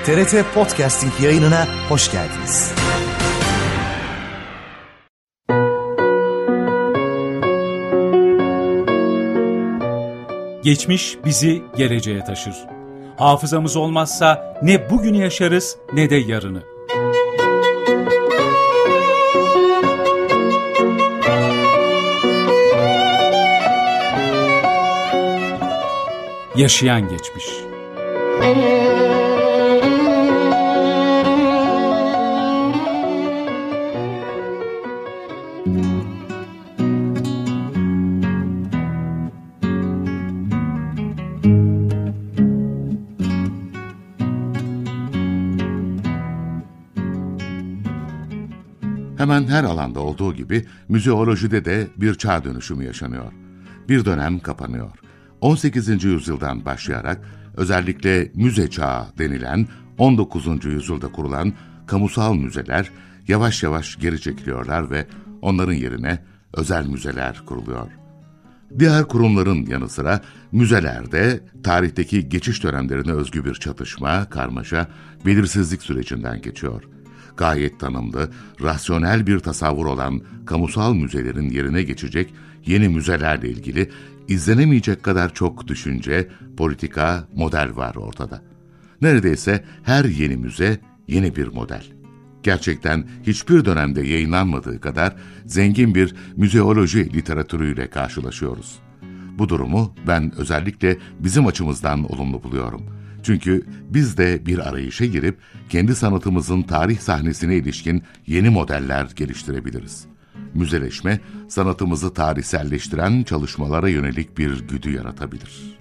TRT Podcasting yayınına hoş geldiniz. Geçmiş bizi geleceğe taşır. Hafızamız olmazsa ne bugünü yaşarız ne de yarını. Yaşayan geçmiş. Hemen her alanda olduğu gibi müzeolojide de bir çağ dönüşümü yaşanıyor. Bir dönem kapanıyor. 18. yüzyıldan başlayarak özellikle müze çağı denilen 19. yüzyılda kurulan kamusal müzeler yavaş yavaş geri çekiliyorlar ve onların yerine özel müzeler kuruluyor. Diğer kurumların yanı sıra müzelerde tarihteki geçiş dönemlerine özgü bir çatışma, karmaşa, belirsizlik sürecinden geçiyor. Gayet tanımlı, rasyonel bir tasavvur olan kamusal müzelerin yerine geçecek yeni müzelerle ilgili izlenemeyecek kadar çok düşünce, politika, model var ortada. Neredeyse her yeni müze yeni bir model. Gerçekten hiçbir dönemde yayınlanmadığı kadar zengin bir müzeoloji literatürüyle karşılaşıyoruz. Bu durumu ben özellikle bizim açımızdan olumlu buluyorum. Çünkü biz de bir arayışa girip kendi sanatımızın tarih sahnesine ilişkin yeni modeller geliştirebiliriz. Müzeleşme, sanatımızı tarihselleştiren çalışmalara yönelik bir güdü yaratabilir.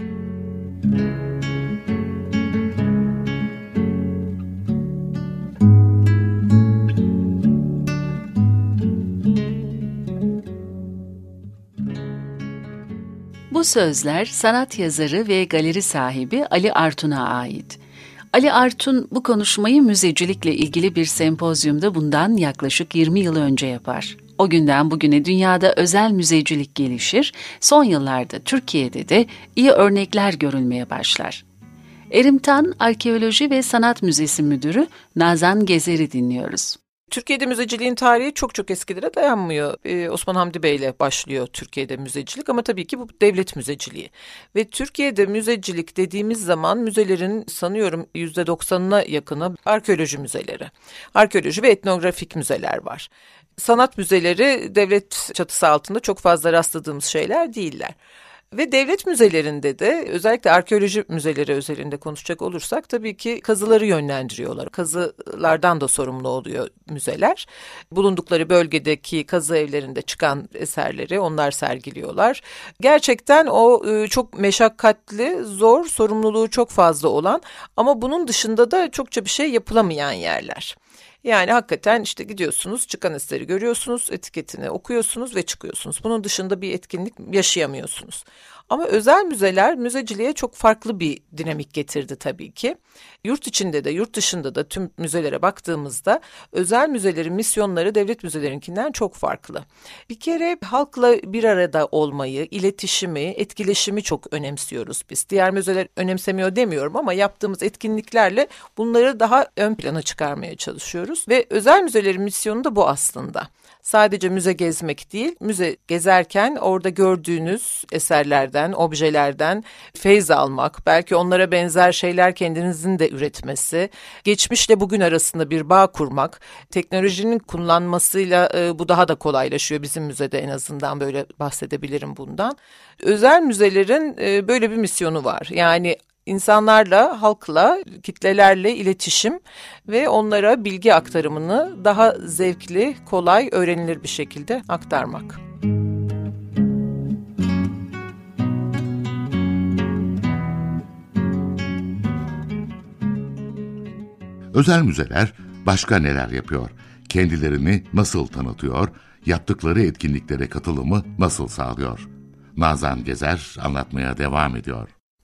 Bu sözler sanat yazarı ve galeri sahibi Ali Artun'a ait. Ali Artun bu konuşmayı müzecilikle ilgili bir sempozyumda bundan yaklaşık 20 yıl önce yapar. O günden bugüne dünyada özel müzecilik gelişir, son yıllarda Türkiye'de de iyi örnekler görülmeye başlar. Erimtan Arkeoloji ve Sanat Müzesi Müdürü Nazan Gezer'i dinliyoruz. Türkiye'de müzeciliğin tarihi çok eskilere dayanmıyor. Osman Hamdi Bey ile başlıyor Türkiye'de müzecilik ama tabii ki bu devlet müzeciliği. Ve Türkiye'de müzecilik dediğimiz zaman müzelerin sanıyorum %90'ına yakını arkeoloji müzeleri. Arkeoloji ve etnografik müzeler var. Sanat müzeleri devlet çatısı altında çok fazla rastladığımız şeyler değiller. Ve devlet müzelerinde de özellikle arkeoloji müzeleri özelinde konuşacak olursak tabii ki kazıları yönlendiriyorlar. Kazılardan da sorumlu oluyor müzeler. Bulundukları bölgedeki kazı evlerinde çıkan eserleri onlar sergiliyorlar. Gerçekten o çok meşakkatli, zor, sorumluluğu çok fazla olan ama bunun dışında da çokça bir şey yapılamayan yerler. Yani hakikaten işte gidiyorsunuz, çıkan eseri görüyorsunuz, etiketini okuyorsunuz ve çıkıyorsunuz. Bunun dışında bir etkinlik yaşayamıyorsunuz. Ama özel müzeler müzeciliğe çok farklı bir dinamik getirdi tabii ki. Yurt içinde de yurt dışında da tüm müzelere baktığımızda özel müzelerin misyonları devlet müzelerinkinden çok farklı. Bir kere halkla bir arada olmayı, iletişimi, etkileşimi çok önemsiyoruz biz. Diğer müzeler önemsemiyor demiyorum ama yaptığımız etkinliklerle bunları daha ön plana çıkarmaya çalışıyoruz. Ve özel müzelerin misyonu da bu aslında. Sadece müze gezmek değil, müze gezerken orada gördüğünüz eserlerden, objelerden feyz almak, belki onlara benzer şeyler kendinizin de üretmesi, geçmişle bugün arasında bir bağ kurmak, teknolojinin kullanmasıyla bu daha da kolaylaşıyor. Bizim müzede en azından böyle bahsedebilirim bundan. Özel müzelerin böyle bir misyonu var. Yani İnsanlarla, halkla, kitlelerle iletişim ve onlara bilgi aktarımını daha zevkli, kolay, öğrenilir bir şekilde aktarmak. Özel müzeler başka neler yapıyor? Kendilerini nasıl tanıtıyor? Yaptıkları etkinliklere katılımı nasıl sağlıyor? Nazan Gezer anlatmaya devam ediyor.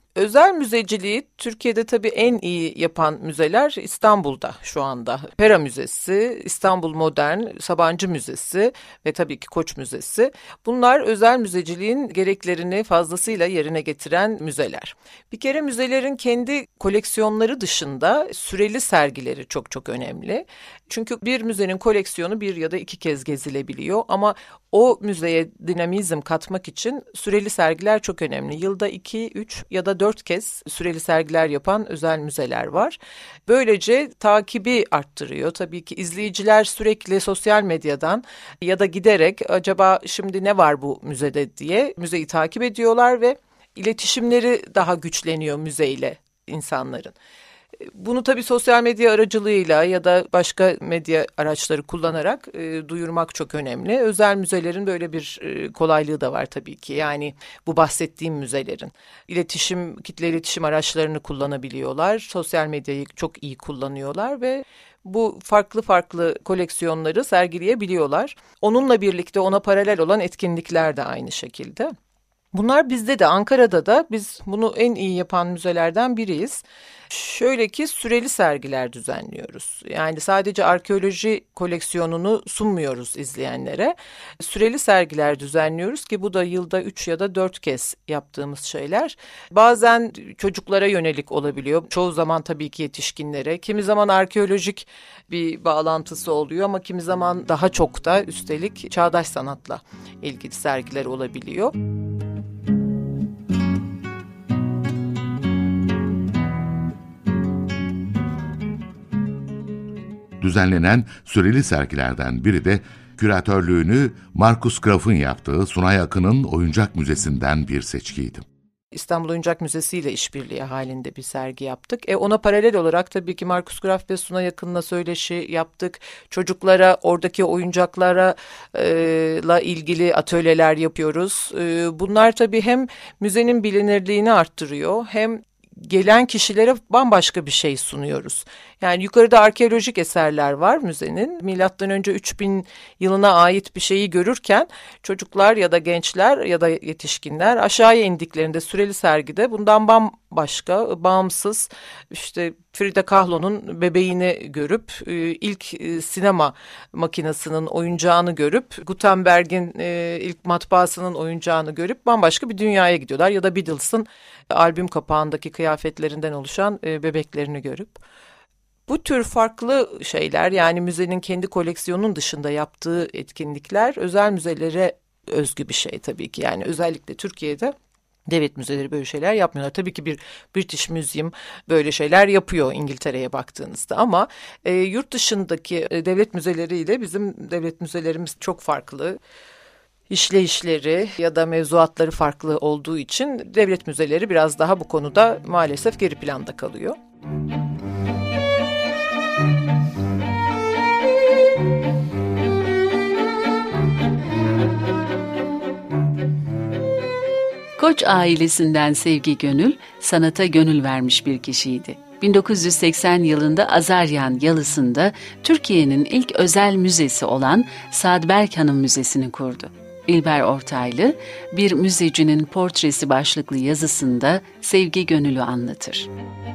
Özel müzeciliği Türkiye'de tabii en iyi yapan müzeler İstanbul'da şu anda. Pera Müzesi, İstanbul Modern, Sabancı Müzesi ve tabii ki Koç Müzesi. Bunlar özel müzeciliğin gereklerini fazlasıyla yerine getiren müzeler. Bir kere müzelerin kendi koleksiyonları dışında süreli sergileri çok çok önemli. Çünkü bir müzenin koleksiyonu bir ya da iki kez gezilebiliyor ama o müzeye dinamizm katmak için süreli sergiler çok önemli. Yılda 2, 3 ya da 4 kez süreli sergiler yapan özel müzeler var. Böylece takibi arttırıyor. Tabii ki izleyiciler sürekli sosyal medyadan ya da giderek acaba şimdi ne var bu müzede diye müzeyi takip ediyorlar ve iletişimleri daha güçleniyor müzeyle insanların. Bunu tabii sosyal medya aracılığıyla ya da başka medya araçları kullanarak duyurmak çok önemli. Özel müzelerin böyle bir kolaylığı da var tabii ki. Yani bu bahsettiğim müzelerin kitle iletişim araçlarını kullanabiliyorlar. Sosyal medyayı çok iyi kullanıyorlar ve bu farklı farklı koleksiyonları sergileyebiliyorlar. Onunla birlikte ona paralel olan etkinlikler de aynı şekilde. Bunlar bizde de Ankara'da da biz bunu en iyi yapan müzelerden biriyiz. Şöyle ki süreli sergiler düzenliyoruz. Yani sadece arkeoloji koleksiyonunu sunmuyoruz izleyenlere. Süreli sergiler düzenliyoruz ki bu da yılda 3 ya da 4 kez yaptığımız şeyler. Bazen çocuklara yönelik olabiliyor. Çoğu zaman tabii ki yetişkinlere. Kimi zaman arkeolojik bir bağlantısı oluyor ama kimi zaman daha çok da üstelik çağdaş sanatla ilgili sergiler olabiliyor. Düzenlenen süreli sergilerden biri de küratörlüğünü Markus Graf'ın yaptığı Sunay Akın'ın Oyuncak Müzesi'nden bir seçkiydi. İstanbul Oyuncak Müzesi ile işbirliği halinde bir sergi yaptık. Ona paralel olarak tabii ki Markus Graf ve Sunay Akın'la söyleşi yaptık. Çocuklara oradaki oyuncaklara ilgili atölyeler yapıyoruz. Bunlar tabii hem müzenin bilinirliğini arttırıyor hem gelen kişilere bambaşka bir şey sunuyoruz. Yani yukarıda arkeolojik eserler var müzenin. Milattan önce 3000 yılına ait bir şeyi görürken çocuklar ya da gençler ya da yetişkinler aşağıya indiklerinde süreli sergide bundan bambaşka, bağımsız işte Frida Kahlo'nun bebeğini görüp ilk sinema makinesinin oyuncağını görüp Gutenberg'in ilk matbaasının oyuncağını görüp bambaşka bir dünyaya gidiyorlar ya da Beatles'ın albüm kapağındaki kıyafetlerinden oluşan bebeklerini görüp. Bu tür farklı şeyler yani müzenin kendi koleksiyonunun dışında yaptığı etkinlikler özel müzelere özgü bir şey tabii ki. Yani özellikle Türkiye'de devlet müzeleri böyle şeyler yapmıyorlar. Tabii ki bir British Museum böyle şeyler yapıyor İngiltere'ye baktığınızda ama yurt dışındaki devlet müzeleriyle bizim devlet müzelerimiz çok farklı. İşleyişleri ya da mevzuatları farklı olduğu için devlet müzeleri biraz daha bu konuda maalesef geri planda kalıyor. Koç ailesinden Sevgi Gönül, sanata gönül vermiş bir kişiydi. 1980 yılında Azaryan Yalısı'nda Türkiye'nin ilk özel müzesi olan Sadberk Hanım Müzesi'ni kurdu. İlber Ortaylı, Bir Müzecinin Portresi başlıklı yazısında Sevgi Gönül'ü anlatır.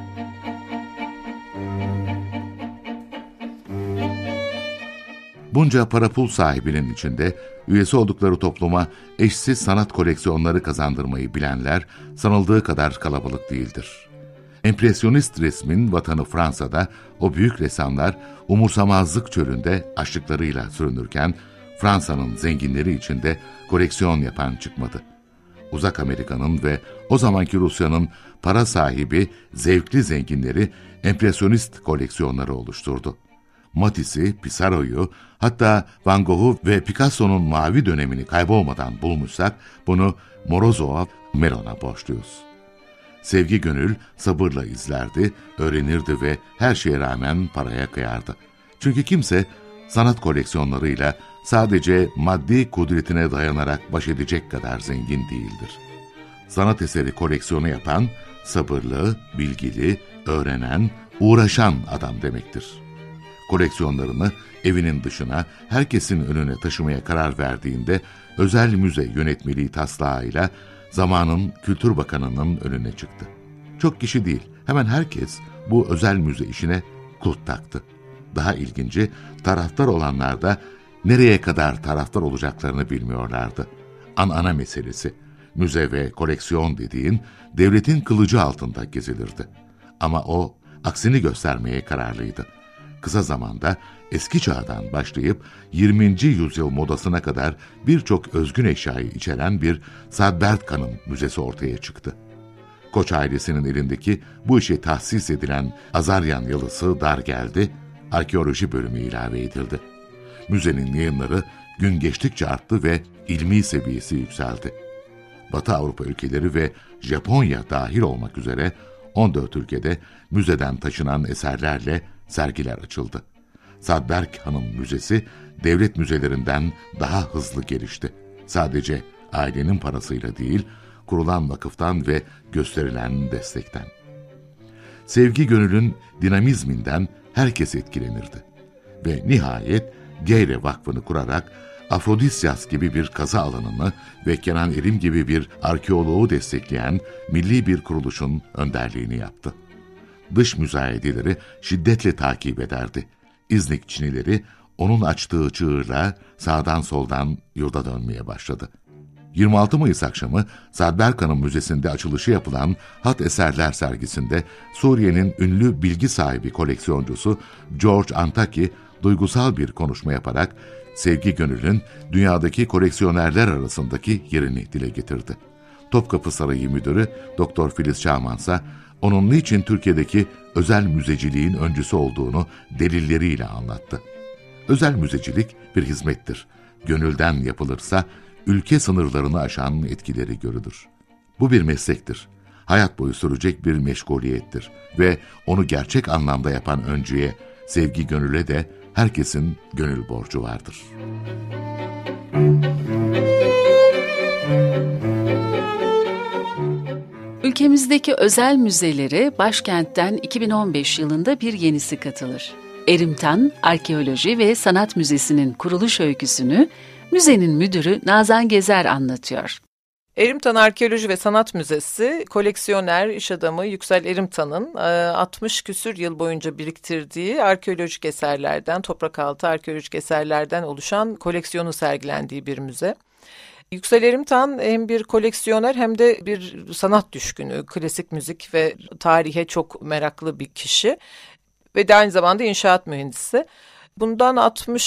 Bunca para pul sahibinin içinde üyesi oldukları topluma eşsiz sanat koleksiyonları kazandırmayı bilenler sanıldığı kadar kalabalık değildir. Empresyonist resmin vatanı Fransa'da o büyük ressamlar umursamazlık çölünde açlıklarıyla sürünürken Fransa'nın zenginleri içinde koleksiyon yapan çıkmadı. Uzak Amerika'nın ve o zamanki Rusya'nın para sahibi, zevkli zenginleri empresyonist koleksiyonları oluşturdu. Matisse'i, Pissarro'yu, hatta Van Gogh'u ve Picasso'nun mavi dönemini kaybolmadan bulmuşsak, bunu Morozov'a, Melon'a borçluyuz. Sevgi Gönül sabırla izlerdi, öğrenirdi ve her şeye rağmen paraya kıyardı. Çünkü kimse sanat koleksiyonlarıyla sadece maddi kudretine dayanarak baş edecek kadar zengin değildir. Sanat eseri koleksiyonu yapan, sabırlı, bilgili, öğrenen, uğraşan adam demektir. Koleksiyonlarını evinin dışına, herkesin önüne taşımaya karar verdiğinde özel müze yönetmeliği taslağıyla zamanın Kültür Bakanı'nın önüne çıktı. Çok kişi değil, hemen herkes bu özel müze işine kulp taktı. Daha ilginci, taraftar olanlar da nereye kadar taraftar olacaklarını bilmiyorlardı. Ana meselesi, müze ve koleksiyon dediğin devletin kılıcı altında gezilirdi. Ama o aksini göstermeye kararlıydı. Kısa zamanda eski çağdan başlayıp 20. yüzyıl modasına kadar birçok özgün eşyayı içeren bir Sadbert Kan'ın müzesi ortaya çıktı. Koç ailesinin elindeki bu işe tahsis edilen Azaryan yalısı dar geldi, arkeoloji bölümü ilave edildi. Müzenin yayınları gün geçtikçe arttı ve ilmi seviyesi yükseldi. Batı Avrupa ülkeleri ve Japonya dahil olmak üzere 14 ülkede müzeden taşınan eserlerle sergiler açıldı. Sadberk Hanım Müzesi devlet müzelerinden daha hızlı gelişti. Sadece ailenin parasıyla değil, kurulan vakıftan ve gösterilen destekten. Sevgi gönülün dinamizminden herkes etkilenirdi. Ve nihayet Geyre Vakfı'nı kurarak Afrodisyas gibi bir kazı alanını ve Kenan Erim gibi bir arkeoloğu destekleyen milli bir kuruluşun önderliğini yaptı. Dış müzayedeleri şiddetle takip ederdi. İznik Çinileri onun açtığı çığırla sağdan soldan yurda dönmeye başladı. 26 Mayıs akşamı Sadberk Hanım Müzesi'nde açılışı yapılan Hat Eserler sergisinde Suriye'nin ünlü bilgi sahibi koleksiyoncusu George Antaki duygusal bir konuşma yaparak Sevgi Gönül'ün dünyadaki koleksiyonerler arasındaki yerini dile getirdi. Topkapı Sarayı Müdürü Dr. Filiz Çağmansa onun niçin Türkiye'deki özel müzeciliğin öncüsü olduğunu delilleriyle anlattı. Özel müzecilik bir hizmettir. Gönülden yapılırsa ülke sınırlarını aşan etkileri görülür. Bu bir meslektir. Hayat boyu sürecek bir meşguliyettir ve onu gerçek anlamda yapan öncüye, Sevgi Gönül'e de herkesin gönül borcu vardır. Ülkemizdeki özel müzelere başkentten 2015 yılında bir yenisi katılır. Erimtan Arkeoloji ve Sanat Müzesi'nin kuruluş öyküsünü müzenin müdürü Nazan Gezer anlatıyor. Erimtan Arkeoloji ve Sanat Müzesi, koleksiyoner, iş adamı Yüksel Erimtan'ın 60 küsür yıl boyunca biriktirdiği arkeolojik eserlerden, toprak altı arkeolojik eserlerden oluşan koleksiyonu sergilendiği bir müze. Yüksel Erimtan hem bir koleksiyoner hem de bir sanat düşkünü, klasik müzik ve tarihe çok meraklı bir kişi ve de aynı zamanda inşaat mühendisi. Bundan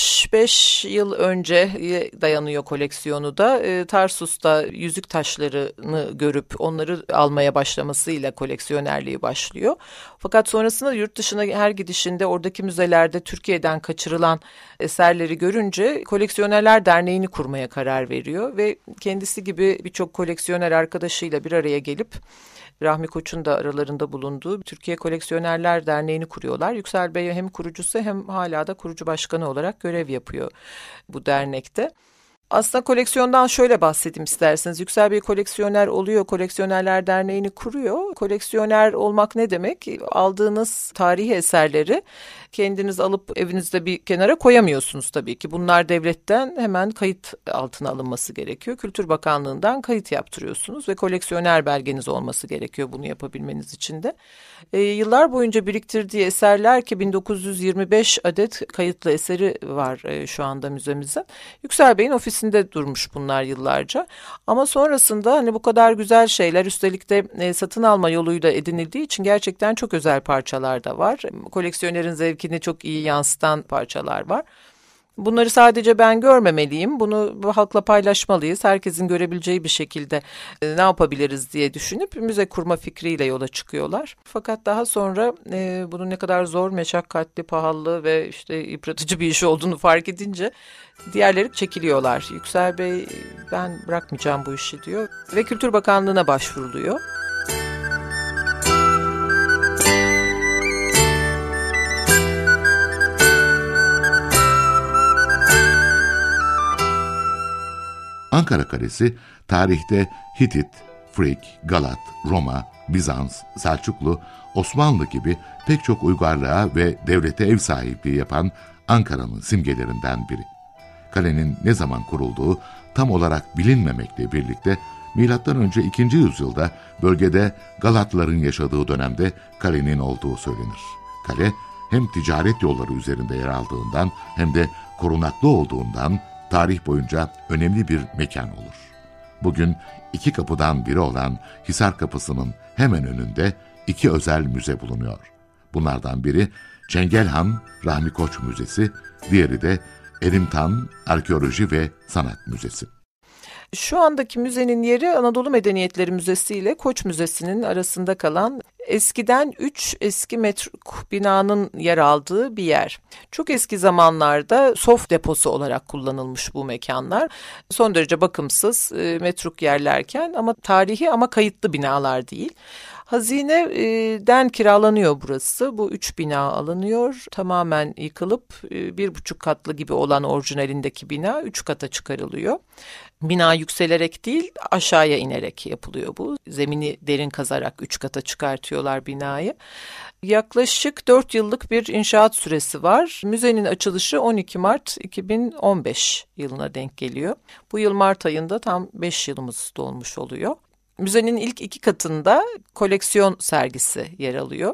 65 yıl önce dayanıyor koleksiyonu da. Tarsus'ta yüzük taşlarını görüp onları almaya başlamasıyla koleksiyonerliği başlıyor. Fakat sonrasında yurt dışına her gidişinde oradaki müzelerde Türkiye'den kaçırılan eserleri görünce Koleksiyonerler Derneği'ni kurmaya karar veriyor ve kendisi gibi birçok koleksiyoner arkadaşıyla bir araya gelip Rahmi Koç'un da aralarında bulunduğu Türkiye Koleksiyonerler Derneği'ni kuruyorlar. Yüksel Bey hem kurucusu hem hala da kurucu başkanı olarak görev yapıyor bu dernekte. Aslında koleksiyondan şöyle bahsedeyim isterseniz. Yüksel Bey koleksiyoner oluyor, Koleksiyonerler Derneği'ni kuruyor. Koleksiyoner olmak ne demek? Aldığınız tarihi eserleri kendiniz alıp evinizde bir kenara koyamıyorsunuz tabii ki. Bunlar devletten hemen kayıt altına alınması gerekiyor. Kültür Bakanlığı'ndan kayıt yaptırıyorsunuz ve koleksiyoner belgeniz olması gerekiyor bunu yapabilmeniz için de. Yıllar boyunca biriktirdiği eserler ki 1925 adet kayıtlı eseri var şu anda müzemizin. Yüksel Bey'in ofisinde durmuş bunlar yıllarca. Ama sonrasında hani bu kadar güzel şeyler üstelik de satın alma yoluyla edinildiği için gerçekten çok özel parçalar da var. Koleksiyonerin zevkini çok iyi yansıtan parçalar var. Bunları sadece ben görmemeliyim, bunu halkla paylaşmalıyız, herkesin görebileceği bir şekilde ne yapabiliriz diye düşünüp müze kurma fikriyle yola çıkıyorlar. Fakat daha sonra bunun ne kadar zor, meşakkatli, pahalı ve işte yıpratıcı bir iş olduğunu fark edince diğerleri çekiliyorlar. Yüksel Bey ben bırakmayacağım bu işi diyor ve Kültür Bakanlığı'na başvuruluyor. Ankara Kalesi, tarihte Hitit, Frig, Galat, Roma, Bizans, Selçuklu, Osmanlı gibi pek çok uygarlığa ve devlete ev sahipliği yapan Ankara'nın simgelerinden biri. Kalenin ne zaman kurulduğu tam olarak bilinmemekle birlikte M.Ö. 2. yüzyılda bölgede Galatların yaşadığı dönemde kalenin olduğu söylenir. Kale hem ticaret yolları üzerinde yer aldığından hem de korunaklı olduğundan tarih boyunca önemli bir mekan olur. Bugün iki kapıdan biri olan Hisar Kapısı'nın hemen önünde iki özel müze bulunuyor. Bunlardan biri Çengelhan Rahmi Koç Müzesi, diğeri de Erimtan Arkeoloji ve Sanat Müzesi. Şu andaki müzenin yeri Anadolu Medeniyetleri Müzesi ile Koç Müzesi'nin arasında kalan eskiden 3 eski metruk binanın yer aldığı bir yer. Çok eski zamanlarda sof deposu olarak kullanılmış bu mekanlar. Son derece bakımsız metruk yerlerken ama tarihi ama kayıtlı binalar değil. Hazineden kiralanıyor burası. Bu 3 bina alınıyor. Tamamen yıkılıp 1,5 katlı gibi olan orijinalindeki bina 3 kata çıkarılıyor. Bina yükselerek değil aşağıya inerek yapılıyor bu. Zemini derin kazarak 3 kata çıkartıyorlar binayı. Yaklaşık 4 yıllık bir inşaat süresi var. Müzenin açılışı 12 Mart 2015 yılına denk geliyor. Bu yıl Mart ayında tam 5 yılımız dolmuş oluyor. Müzenin ilk 2 katında koleksiyon sergisi yer alıyor.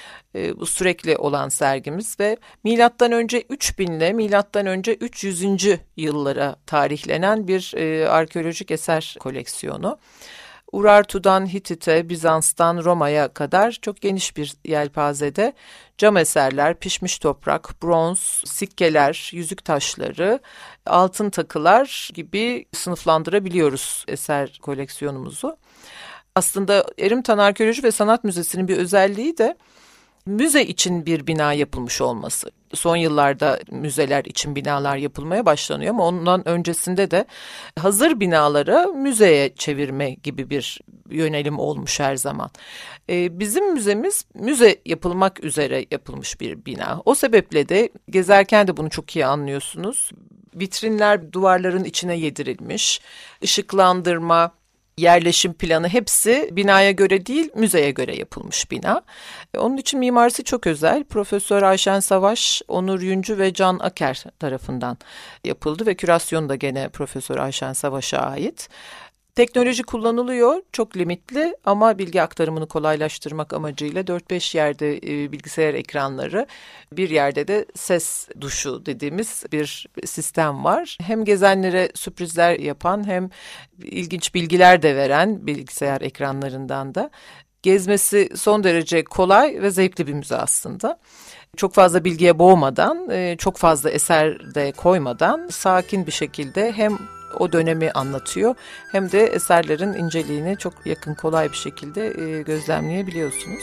Bu sürekli olan sergimiz ve M.Ö. 3000 ile M.Ö. 300. yıllara tarihlenen bir arkeolojik eser koleksiyonu. Urartu'dan Hitit'e, Bizans'tan Roma'ya kadar çok geniş bir yelpazede cam eserler, pişmiş toprak, bronz, sikkeler, yüzük taşları, altın takılar gibi sınıflandırabiliyoruz eser koleksiyonumuzu. Aslında Erimtan Arkeoloji ve Sanat Müzesi'nin bir özelliği de müze için bir bina yapılmış olması. Son yıllarda müzeler için binalar yapılmaya başlanıyor ama ondan öncesinde de hazır binaları müzeye çevirme gibi bir yönelim olmuş her zaman. Bizim müzemiz müze yapılmak üzere yapılmış bir bina. O sebeple de gezerken de bunu çok iyi anlıyorsunuz. Vitrinler duvarların içine yedirilmiş, ışıklandırma, yerleşim planı hepsi binaya göre değil müzeye göre yapılmış bina. Onun için mimarisi çok özel. Profesör Ayşen Savaş, Onur Yüncü ve Can Aker tarafından yapıldı ve kürasyonu da gene Profesör Ayşen Savaş'a ait. Teknoloji kullanılıyor, çok limitli ama bilgi aktarımını kolaylaştırmak amacıyla 4-5 yerde bilgisayar ekranları, bir yerde de ses duşu dediğimiz bir sistem var. Hem gezenlere sürprizler yapan hem ilginç bilgiler de veren bilgisayar ekranlarından da. Gezmesi son derece kolay ve zevkli bir müze aslında. Çok fazla bilgiye boğmadan, çok fazla eser de koymadan sakin bir şekilde hem o dönemi anlatıyor hem de eserlerin inceliğini çok yakın, kolay bir şekilde gözlemleyebiliyorsunuz.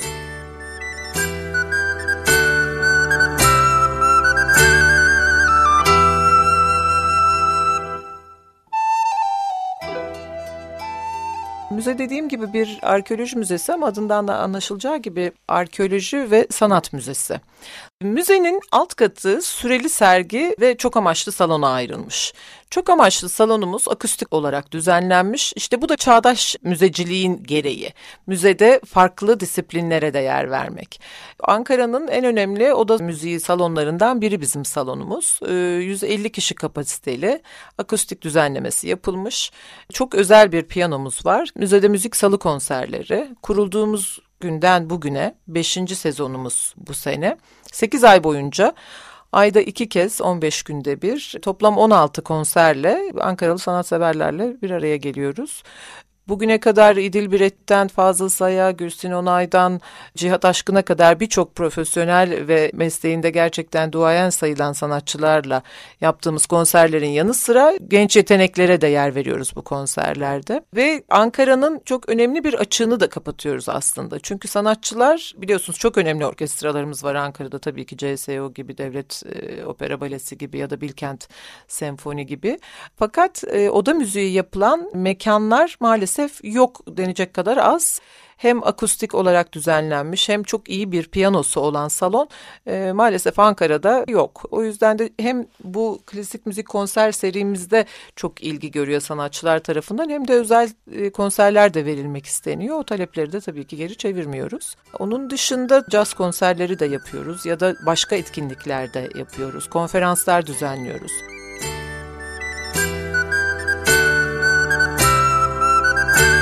Müze dediğim gibi bir arkeoloji müzesi ama adından da anlaşılacağı gibi arkeoloji ve sanat müzesi. Müzenin alt katı süreli sergi ve çok amaçlı salona ayrılmış. Çok amaçlı salonumuz akustik olarak düzenlenmiş. İşte bu da çağdaş müzeciliğin gereği. Müzede farklı disiplinlere de yer vermek. Ankara'nın en önemli oda müziği salonlarından biri bizim salonumuz. 150 kişi kapasiteli akustik düzenlemesi yapılmış. Çok özel bir piyanomuz var. Müzede müzik salı konserleri. Kurulduğumuz günden bugüne 5. sezonumuz bu sene. 8 ay boyunca ayda 2 kez 15 günde bir toplam 16 konserle Ankaralı sanatseverlerle bir araya geliyoruz. Bugüne kadar İdil Biret'ten Fazıl Say'a, Gülsün Onay'dan Cihat Aşkın'a kadar birçok profesyonel ve mesleğinde gerçekten duayen sayılan sanatçılarla yaptığımız konserlerin yanı sıra genç yeteneklere de yer veriyoruz bu konserlerde. Ve Ankara'nın çok önemli bir açığını da kapatıyoruz aslında. Çünkü sanatçılar biliyorsunuz çok önemli orkestralarımız var Ankara'da, tabii ki CSO gibi, Devlet Opera Balesi gibi ya da Bilkent Senfoni gibi. Fakat oda müziği yapılan mekanlar maalesef yok denecek kadar az. Hem akustik olarak düzenlenmiş hem çok iyi bir piyanosu olan salon maalesef Ankara'da yok. O yüzden de hem bu klasik müzik konser serimizde çok ilgi görüyor sanatçılar tarafından hem de özel konserler de verilmek isteniyor. O talepleri de tabii ki geri çevirmiyoruz. Onun dışında caz konserleri de yapıyoruz ya da başka etkinlikler de yapıyoruz. Konferanslar düzenliyoruz.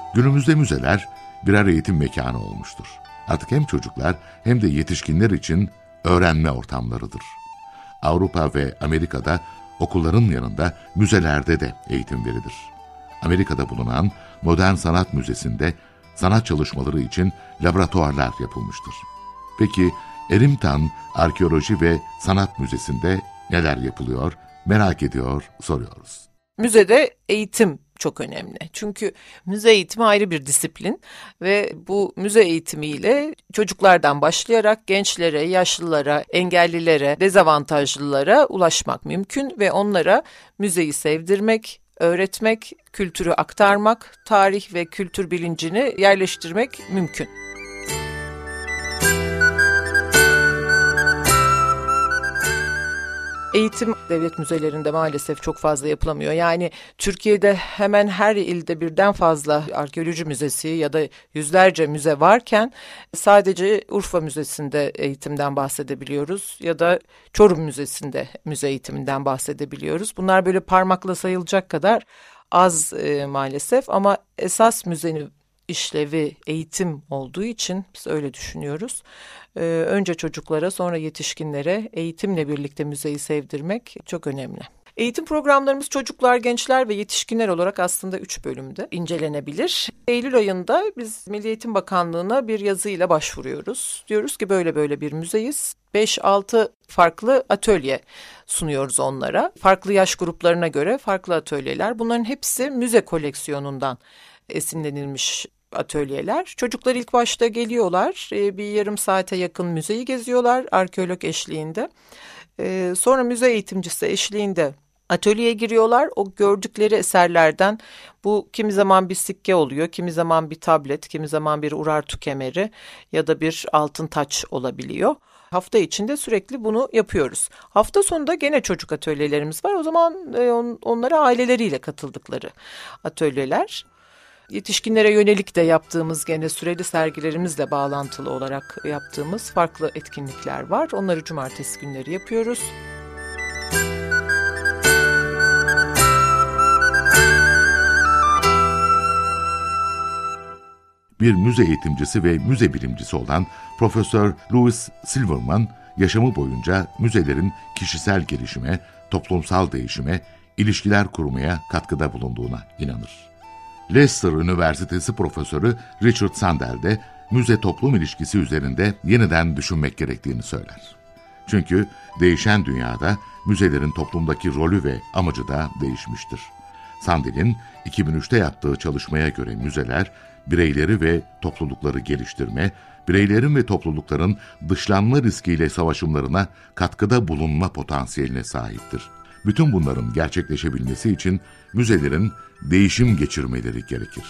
Günümüzde müzeler birer eğitim mekanı olmuştur. Artık hem çocuklar hem de yetişkinler için öğrenme ortamlarıdır. Avrupa ve Amerika'da okulların yanında müzelerde de eğitim verilir. Amerika'da bulunan Modern Sanat Müzesi'nde sanat çalışmaları için laboratuvarlar yapılmıştır. Peki Erimtan Arkeoloji ve Sanat Müzesi'nde neler yapılıyor? Merak ediyor, soruyoruz. Müzede eğitim çok önemli. Çünkü müze eğitimi ayrı bir disiplin ve bu müze eğitimiyle çocuklardan başlayarak gençlere, yaşlılara, engellilere, dezavantajlılara ulaşmak mümkün ve onlara müzeyi sevdirmek, öğretmek, kültürü aktarmak, tarih ve kültür bilincini yerleştirmek mümkün. Eğitim devlet müzelerinde maalesef çok fazla yapılamıyor. Yani Türkiye'de hemen her ilde birden fazla arkeoloji müzesi ya da yüzlerce müze varken sadece Urfa Müzesi'nde eğitimden bahsedebiliyoruz ya da Çorum Müzesi'nde müze eğitiminden bahsedebiliyoruz. Bunlar böyle parmakla sayılacak kadar az maalesef ama esas müzenin işlevi eğitim olduğu için biz öyle düşünüyoruz. Önce çocuklara sonra yetişkinlere eğitimle birlikte müzeyi sevdirmek çok önemli. Eğitim programlarımız çocuklar, gençler ve yetişkinler olarak aslında 3 bölümde incelenebilir. Eylül ayında biz Milli Eğitim Bakanlığı'na bir yazıyla başvuruyoruz. Diyoruz ki böyle bir müzeyiz. 5-6 farklı atölye sunuyoruz onlara. Farklı yaş gruplarına göre farklı atölyeler. Bunların hepsi müze koleksiyonundan esinlenilmiş atölyeler. Çocuklar ilk başta geliyorlar, bir yarım saate yakın müzeyi geziyorlar arkeolog eşliğinde. Sonra müze eğitimcisi eşliğinde atölyeye giriyorlar. O gördükleri eserlerden bu kimi zaman bir sikke oluyor, kimi zaman bir tablet, kimi zaman bir Urartu kemeri ya da bir altın taç olabiliyor. Hafta içinde sürekli bunu yapıyoruz. Hafta sonunda gene çocuk atölyelerimiz var. O zaman onlara aileleriyle katıldıkları atölyeler. Yetişkinlere yönelik de yaptığımız gene süreli sergilerimizle bağlantılı olarak yaptığımız farklı etkinlikler var. Onları cumartesi günleri yapıyoruz. Bir müze eğitimcisi ve müze bilimcisi olan Profesör Louis Silverman, yaşamı boyunca müzelerin kişisel gelişime, toplumsal değişime, ilişkiler kurmaya katkıda bulunduğuna inanır. Leicester Üniversitesi Profesörü Richard Sandel de müze-toplum ilişkisi üzerinde yeniden düşünmek gerektiğini söyler. Çünkü değişen dünyada müzelerin toplumdaki rolü ve amacı da değişmiştir. Sandel'in 2003'te yaptığı çalışmaya göre müzeler, bireyleri ve toplulukları geliştirme, bireylerin ve toplulukların dışlanma riskiyle savaşımlarına katkıda bulunma potansiyeline sahiptir. Bütün bunların gerçekleşebilmesi için müzelerin değişim geçirmeleri gerekir.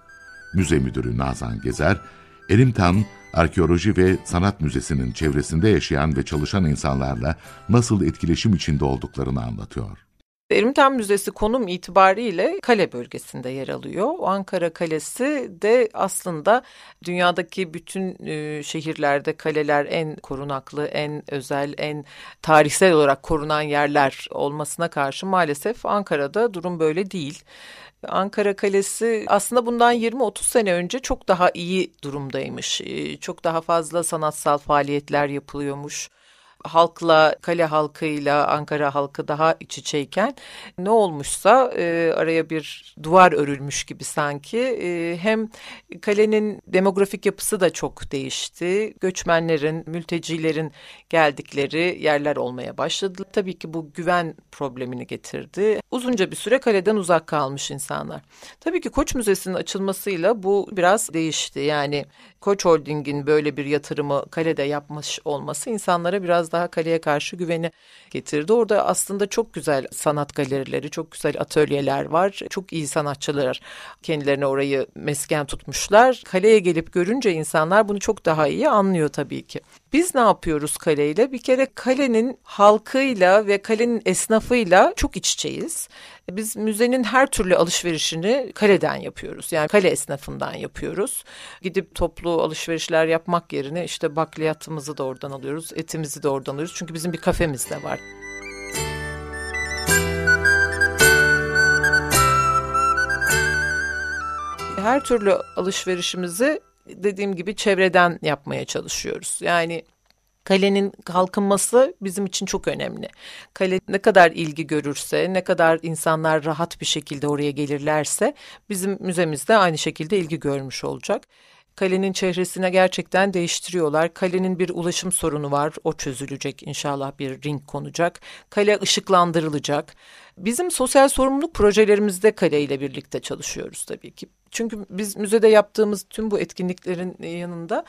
Müze Müdürü Nazan Gezer, Erimtan Arkeoloji ve Sanat Müzesi'nin çevresinde yaşayan ve çalışan insanlarla nasıl etkileşim içinde olduklarını anlatıyor. Erimtan Müzesi konum itibariyle Kale bölgesinde yer alıyor. Ankara Kalesi de aslında dünyadaki bütün şehirlerde kaleler en korunaklı, en özel, en tarihsel olarak korunan yerler olmasına karşı maalesef Ankara'da durum böyle değil. Ankara Kalesi aslında bundan 20-30 sene önce çok daha iyi durumdaymış. Çok daha fazla sanatsal faaliyetler yapılıyormuş. Halkla, kale halkıyla Ankara halkı daha iç içeyken ne olmuşsa araya bir duvar örülmüş gibi sanki. Hem kalenin demografik yapısı da çok değişti. Göçmenlerin, mültecilerin geldikleri yerler olmaya başladı. Tabii ki bu güven problemini getirdi. Uzunca bir süre kaleden uzak kalmış insanlar. Tabii ki Koç Müzesi'nin açılmasıyla bu biraz değişti. Yani Koç Holding'in böyle bir yatırımı kalede yapmış olması insanlara biraz daha kaleye karşı güveni getirdi. Orada aslında çok güzel sanat galerileri, çok güzel atölyeler var. Çok iyi sanatçılar kendilerine orayı mesken tutmuşlar. Kaleye gelip görünce insanlar bunu çok daha iyi anlıyor tabii ki. Biz ne yapıyoruz kaleyle? Bir kere kalenin halkıyla ve kalenin esnafıyla çok iç içeyiz. Biz müzenin her türlü alışverişini kaleden yapıyoruz. Yani kale esnafından yapıyoruz. Gidip toplu alışverişler yapmak yerine işte bakliyatımızı da oradan alıyoruz, etimizi de oradan alıyoruz. Çünkü bizim bir kafemiz de var. her türlü alışverişimizi dediğim gibi çevreden yapmaya çalışıyoruz. Yani kalenin kalkınması bizim için çok önemli. Kale ne kadar ilgi görürse, ne kadar insanlar rahat bir şekilde oraya gelirlerse bizim müzemiz de aynı şekilde ilgi görmüş olacak. Kalenin çehresine gerçekten değiştiriyorlar. Kalenin bir ulaşım sorunu var. O çözülecek, inşallah bir ring konacak. Kale ışıklandırılacak. Bizim sosyal sorumluluk projelerimizde kaleyle birlikte çalışıyoruz tabii ki. Çünkü biz müzede yaptığımız tüm bu etkinliklerin yanında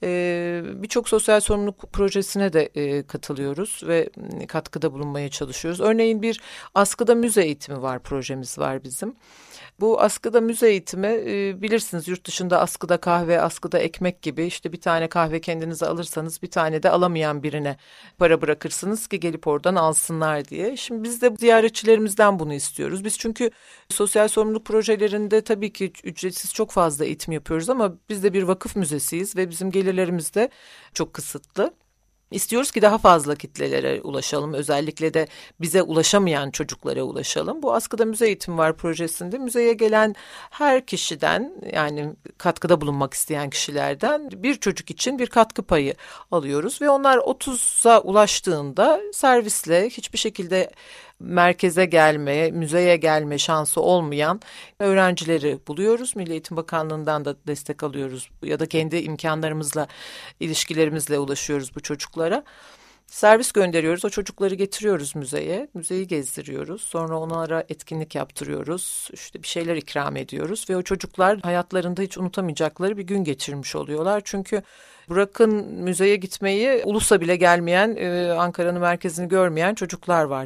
birçok sosyal sorumluluk projesine de katılıyoruz ve katkıda bulunmaya çalışıyoruz. Örneğin bir askıda müze eğitimi var, projemiz var bizim. Bu askıda müze eğitimi bilirsiniz, yurt dışında askıda kahve, askıda ekmek gibi, işte bir tane kahve kendinize alırsanız bir tane de alamayan birine para bırakırsınız ki gelip oradan alsınlar diye. Şimdi biz de ziyaretçilerimizden bunu istiyoruz. Biz çünkü sosyal sorumluluk projelerinde tabii ki ücretsiz çok fazla eğitim yapıyoruz ama biz de bir vakıf müzesiyiz ve bizim gelirlerimiz de çok kısıtlı. İstiyoruz ki daha fazla kitlelere ulaşalım. Özellikle de bize ulaşamayan çocuklara ulaşalım. Bu Askıda Müze Eğitimi Var projesinde müzeye gelen her kişiden, yani katkıda bulunmak isteyen kişilerden bir çocuk için bir katkı payı alıyoruz. Ve onlar 30'a ulaştığında servisle hiçbir şekilde merkeze gelme, müzeye gelme şansı olmayan öğrencileri buluyoruz. Milli Eğitim Bakanlığı'ndan da destek alıyoruz ya da kendi imkanlarımızla, ilişkilerimizle ulaşıyoruz bu çocuklara. Servis gönderiyoruz, o çocukları getiriyoruz müzeye, müzeyi gezdiriyoruz. Sonra onlara etkinlik yaptırıyoruz, işte bir şeyler ikram ediyoruz ve o çocuklar hayatlarında hiç unutamayacakları bir gün geçirmiş oluyorlar. Çünkü bırakın müzeye gitmeyi, Ulus'a bile gelmeyen, Ankara'nın merkezini görmeyen çocuklar var.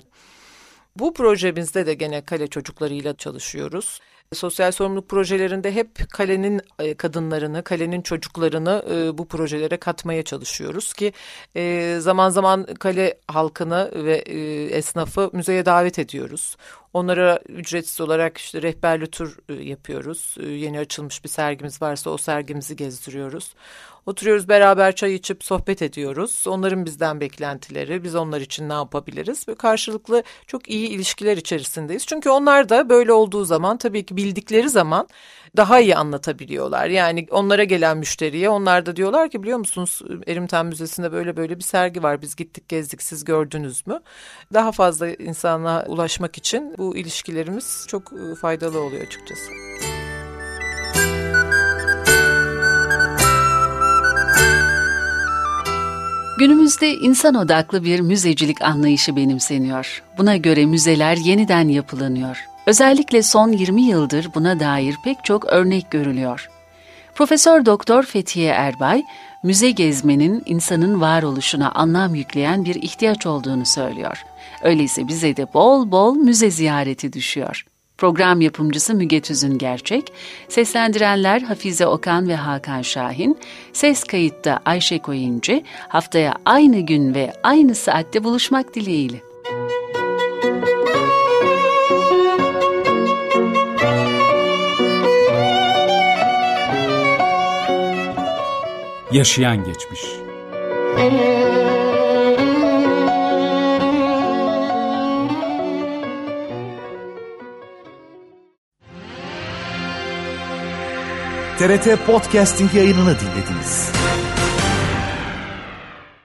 Bu projemizde de gene kale çocuklarıyla çalışıyoruz. Sosyal sorumluluk projelerinde hep kalenin kadınlarını, kalenin çocuklarını bu projelere katmaya çalışıyoruz ki zaman zaman kale halkını ve esnafı müzeye davet ediyoruz. Onlara ücretsiz olarak işte rehberli tur yapıyoruz. Yeni açılmış bir sergimiz varsa o sergimizi gezdiriyoruz. Oturuyoruz, beraber çay içip sohbet ediyoruz. Onların bizden beklentileri, biz onlar için ne yapabiliriz? Ve karşılıklı çok iyi ilişkiler içerisindeyiz. Çünkü onlar da böyle olduğu zaman, tabii ki bildikleri zaman daha iyi anlatabiliyorlar. Yani onlara gelen müşteriye onlar da diyorlar ki, biliyor musunuz Erimten Müzesi'nde böyle böyle bir sergi var. Biz gittik, gezdik, siz gördünüz mü? Daha fazla insana ulaşmak için bu ilişkilerimiz çok faydalı oluyor açıkçası. Günümüzde insan odaklı bir müzecilik anlayışı benimseniyor. Buna göre müzeler yeniden yapılanıyor. Özellikle son 20 yıldır buna dair pek çok örnek görülüyor. Profesör Doktor Fethiye Erbay, müze gezmenin insanın varoluşuna anlam yükleyen bir ihtiyaç olduğunu söylüyor. Öyleyse bize de bol bol müze ziyareti düşüyor. Program yapımcısı Müge Tüzün Gerçek, seslendirenler Hafize Okan ve Hakan Şahin, ses kayıtta Ayşe Koyuncu, haftaya aynı gün ve aynı saatte buluşmak dileğiyle. Yaşayan geçmiş. TRT Podcasting yayınını dinlediniz.